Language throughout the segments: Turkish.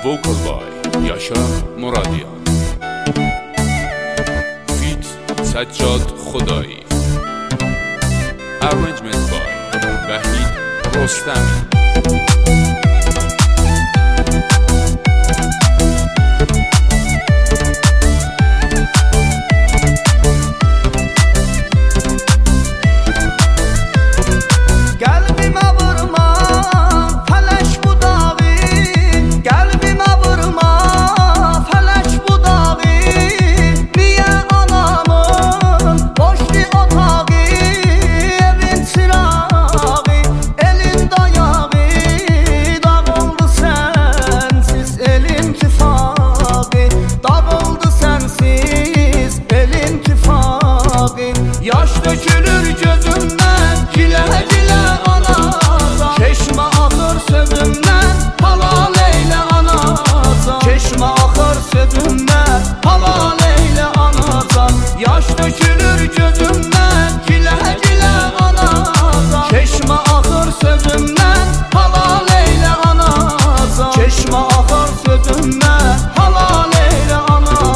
vocal by Yaşar Muradyan, feat Sajjad Khodai, arrangement by Vahid Rostami. Yaş dökülür gözümden, cile cile anaza. Çeşme akır sözümden, halal eyle anaza. Çeşme akır sözümden, halal eyle anaza. Yaş dökülür gözümden, cile cile anaza. Çeşme akır sözümden, halal eyle anaza. Çeşme akır sözümden, halal eyle anaza.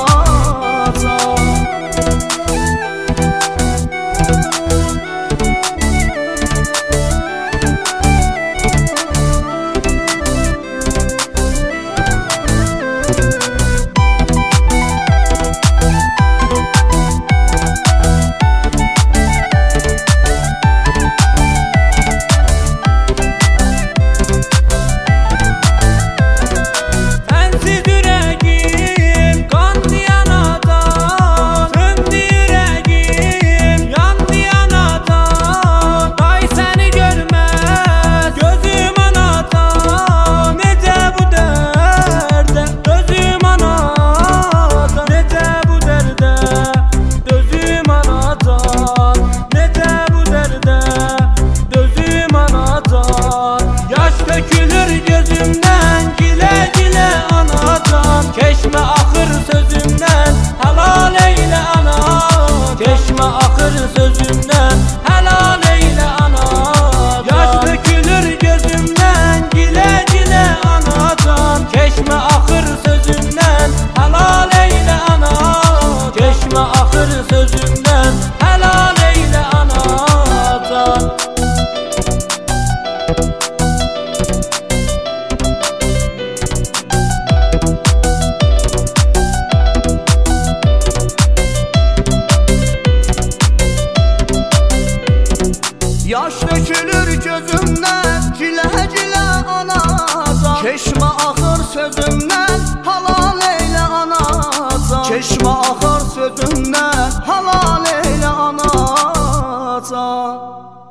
Çeşme akır sözümden, helal eyle ana. Çeşme akır sözümden, helal eyle ana. Yaş dökülür gözümden, cile cile anadan. Çeşme akır sözümden, helal eyle ana. Çeşme akır sözümden, helal eyle anadan. Yaş dökülür gözümden, cile cile anaza. Çeşme akır sözümden, halal eyle anaza. Çeşme akır sözümden, halal eyle anaza.